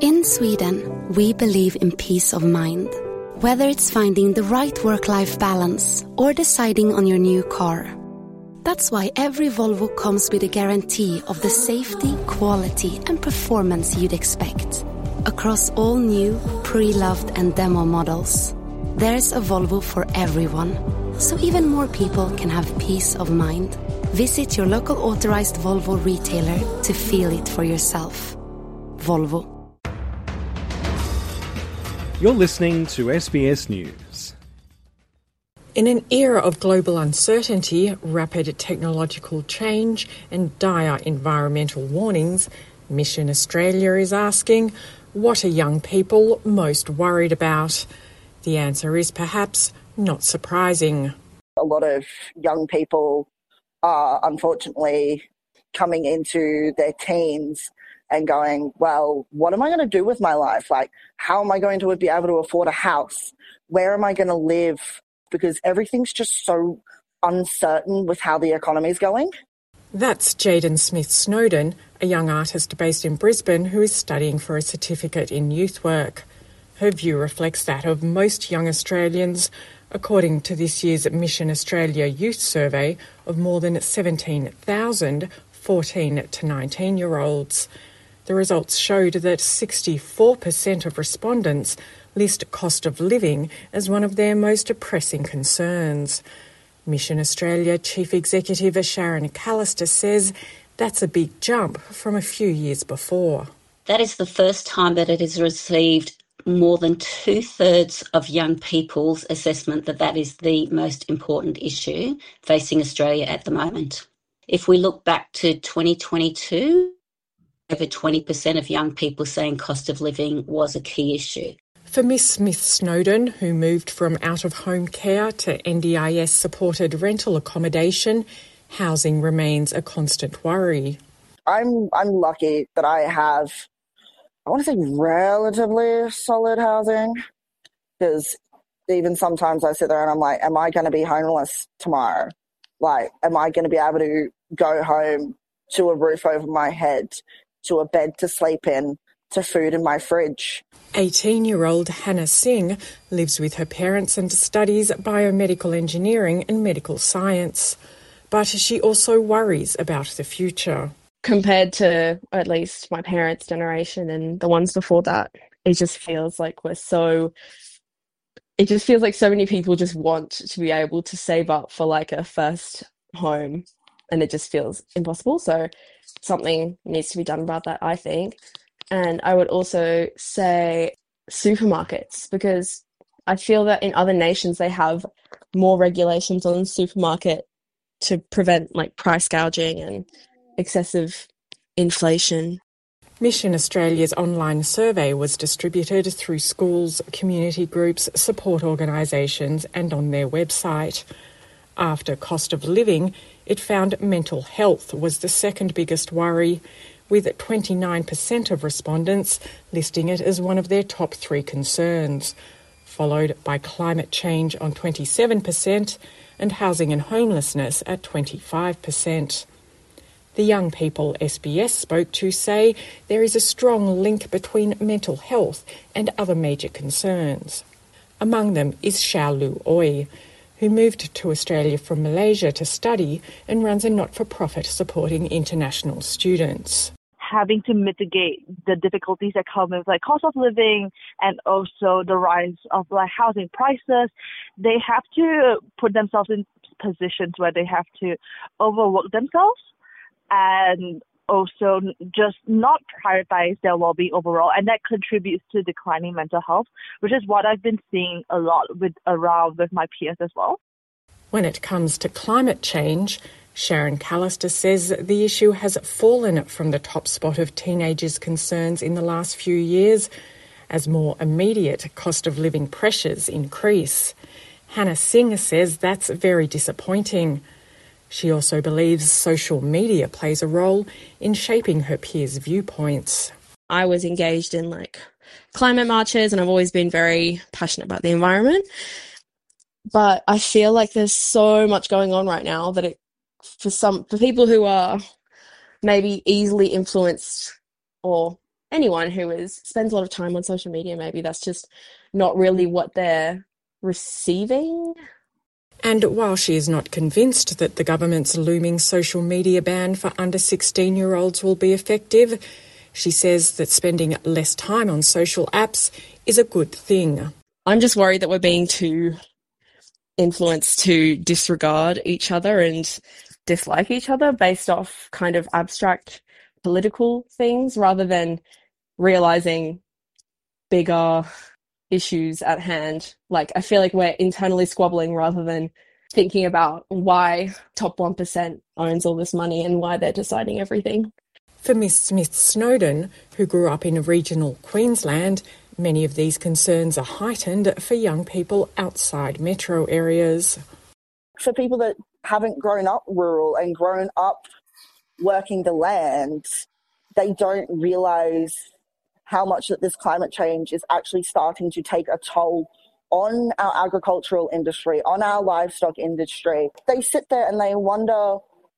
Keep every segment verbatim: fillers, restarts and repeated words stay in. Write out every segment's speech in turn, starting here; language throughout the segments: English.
In Sweden, we believe in peace of mind. Whether it's finding the right work-life balance or deciding on your new car. That's why every Volvo comes with a guarantee of the safety, quality and performance you'd expect. Across all new, pre-loved and demo models. There's a Volvo for everyone. So even more people can have peace of mind. Visit your local authorized Volvo retailer to feel it for yourself. Volvo. You're listening to S B S News. In an era of global uncertainty, rapid technological change and dire environmental warnings, Mission Australia is asking, what are young people most worried about? The answer is perhaps not surprising. A lot of young people are unfortunately coming into their teens and going, well, what am I going to do with my life? Like, how am I going to be able to afford a house? Where am I going to live? Because everything's just so uncertain with how the economy is going. That's Jaden Smith-Snowden, a young artist based in Brisbane who is studying for a certificate in youth work. Her view reflects that of most young Australians, according to this year's Mission Australia Youth Survey of more than seventeen thousand fourteen to nineteen-year-olds. The results showed that sixty-four percent of respondents list cost of living as one of their most pressing concerns. Mission Australia Chief Executive Sharon Callister says that's a big jump from a few years before. That is the first time that it has received more than two-thirds of young people's assessment that that is the most important issue facing Australia at the moment. If we look back to twenty twenty-two, over twenty percent of young people saying cost of living was a key issue. For Miss Smith-Snowden, who moved from out-of-home care to N D I S-supported rental accommodation, housing remains a constant worry. I'm I'm lucky that I have, I want to say, relatively solid housing, because even sometimes I sit there and I'm like, am I going to be homeless tomorrow? Like, am I going to be able to go home to a roof over my head, to a bed to sleep in, to food in my fridge? eighteen-year-old Hannah Singh lives with her parents and studies biomedical engineering and medical science. But she also worries about the future. Compared to at least my parents' generation and the ones before that, it just feels like we're so... It just feels like so many people just want to be able to save up for like a first home, and it just feels impossible. So something needs to be done about that, I think. And I would also say supermarkets, because I feel that in other nations they have more regulations on the supermarket to prevent like price gouging and excessive inflation. Mission Australia's online survey was distributed through schools, community groups, support organisations and on their website. After cost of living, it found mental health was the second biggest worry, with twenty-nine percent of respondents listing it as one of their top three concerns, followed by climate change on twenty-seven percent and housing and homelessness at twenty-five percent. The young people S B S spoke to say there is a strong link between mental health and other major concerns. Among them is Xiao Lu Oi, who moved to Australia from Malaysia to study and runs a not-for-profit supporting international students. Having to mitigate the difficulties that come with like cost of living and also the rise of like housing prices, they have to put themselves in positions where they have to overwork themselves and also just not prioritize their well-being overall, and that contributes to declining mental health, which is what I've been seeing a lot with around with my peers as well. When it comes to climate change, Sharon Callister says the issue has fallen from the top spot of teenagers' concerns in the last few years as more immediate cost of living pressures increase. Hannah Singh says that's very disappointing. She also believes social media plays a role in shaping her peers' viewpoints. I was engaged in like climate marches and I've always been very passionate about the environment. But I feel like there's so much going on right now that it, for some, for people who are maybe easily influenced or anyone who is spends a lot of time on social media, maybe that's just not really what they're receiving. And while she is not convinced that the government's looming social media ban for under sixteen-year-olds will be effective, she says that spending less time on social apps is a good thing. I'm just worried that we're being too influenced to disregard each other and dislike each other based off kind of abstract political things rather than realising bigger issues at hand. Like, I feel like we're internally squabbling rather than thinking about why top one percent owns all this money and why they're deciding everything. For Miss Smith-Snowden, who grew up in regional Queensland, many of these concerns are heightened for young people outside metro areas. For people that haven't grown up rural and grown up working the land, they don't realise how much that this climate change is actually starting to take a toll on our agricultural industry, on our livestock industry. They sit there and they wonder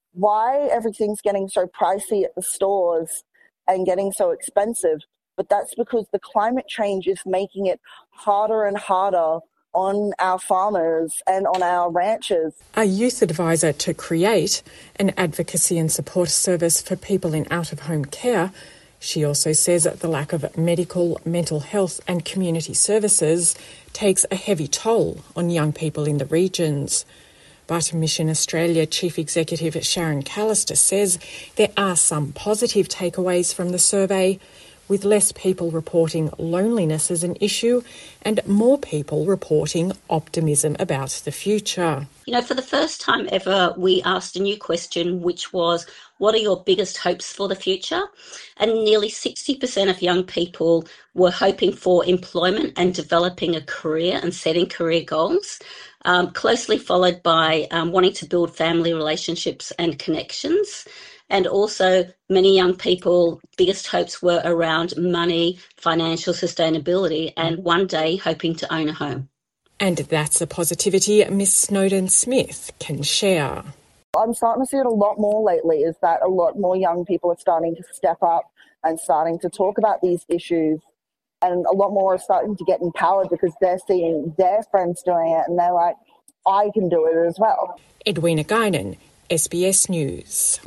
why everything's getting so pricey at the stores and getting so expensive. But that's because the climate change is making it harder and harder on our farmers and on our ranchers. A youth advisor to Create, an advocacy and support service for people in out-of-home care, she also says that the lack of medical, mental health and community services takes a heavy toll on young people in the regions. But Mission Australia Chief Executive Sharon Callister says there are some positive takeaways from the survey, with less people reporting loneliness as an issue and more people reporting optimism about the future. You know, for the first time ever, we asked a new question, which was, what are your biggest hopes for the future? And nearly sixty percent of young people were hoping for employment and developing a career and setting career goals, um, closely followed by um, wanting to build family relationships and connections. And also many young people, biggest hopes were around money, financial sustainability, and one day hoping to own a home. And that's a positivity Miss Snowden-Smith can share. I'm starting to see it a lot more lately, is that a lot more young people are starting to step up and starting to talk about these issues. And a lot more are starting to get empowered because they're seeing their friends doing it and they're like, I can do it as well. Edwina Guinan, S B S News.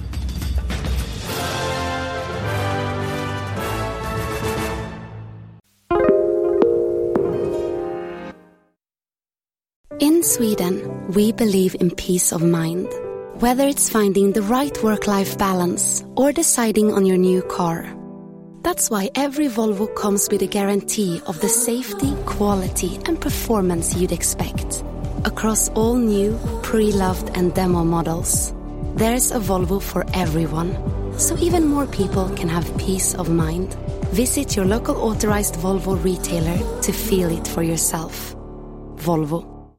In Sweden, we believe in peace of mind. Whether it's finding the right work-life balance or deciding on your new car. That's why every Volvo comes with a guarantee of the safety, quality and performance you'd expect. Across all new, pre-loved and demo models. There's a Volvo for everyone. So even more people can have peace of mind. Visit your local authorized Volvo retailer to feel it for yourself. Volvo.